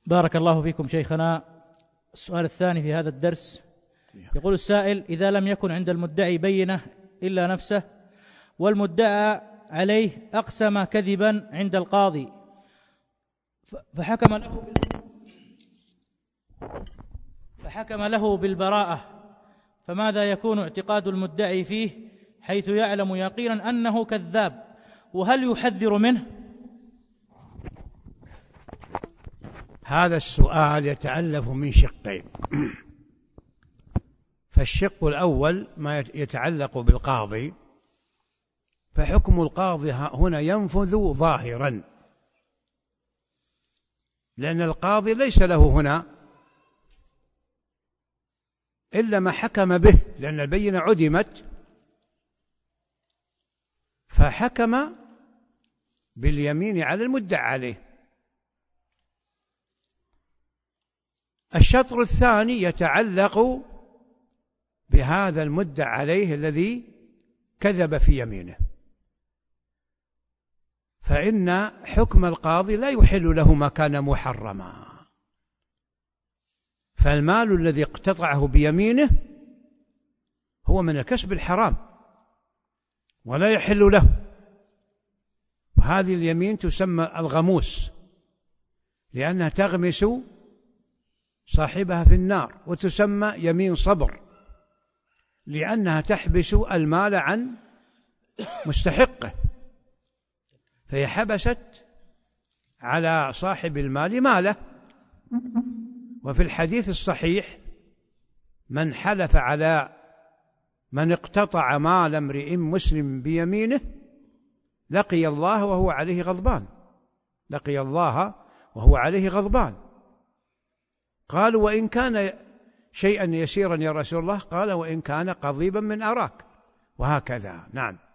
بارك الله فيكم شيخنا. السؤال الثاني في هذا الدرس، يقول السائل: إذا لم يكن عند المدعي بينة إلا نفسه، والمدعى عليه أقسم كذبا عند القاضي فحكم له بالبراءة، فماذا يكون اعتقاد المدعي فيه حيث يعلم يقينا أنه كذاب، وهل يحذر منه؟ هذا السؤال يتألف من شقين. فالشق الأول ما يتعلق بالقاضي، فحكم القاضي هنا ينفذ ظاهرا، لأن القاضي ليس له هنا إلا ما حكم به، لأن البينة عدمت، فحكم باليمين على المدعى عليه. الشطر الثاني يتعلق بهذا المدعى عليه الذي كذب في يمينه، فإن حكم القاضي لا يحل له ما كان محرما، فالمال الذي اقتطعه بيمينه هو من الكسب الحرام ولا يحل له، وهذه اليمين تسمى الغموس، لأنها تغمس صاحبها في النار، وتسمى يمين صبر لأنها تحبس المال عن مستحقه، فهي حبست على صاحب المال ماله. وفي الحديث الصحيح: من حلف على من اقتطع مال امرئ مسلم بيمينه لقي الله وهو عليه غضبان، لقي الله وهو عليه غضبان. قالوا: وإن كان شيئا يسيرا يا رسول الله؟ قال: وإن كان قضيبا من أراك، وهكذا. نعم.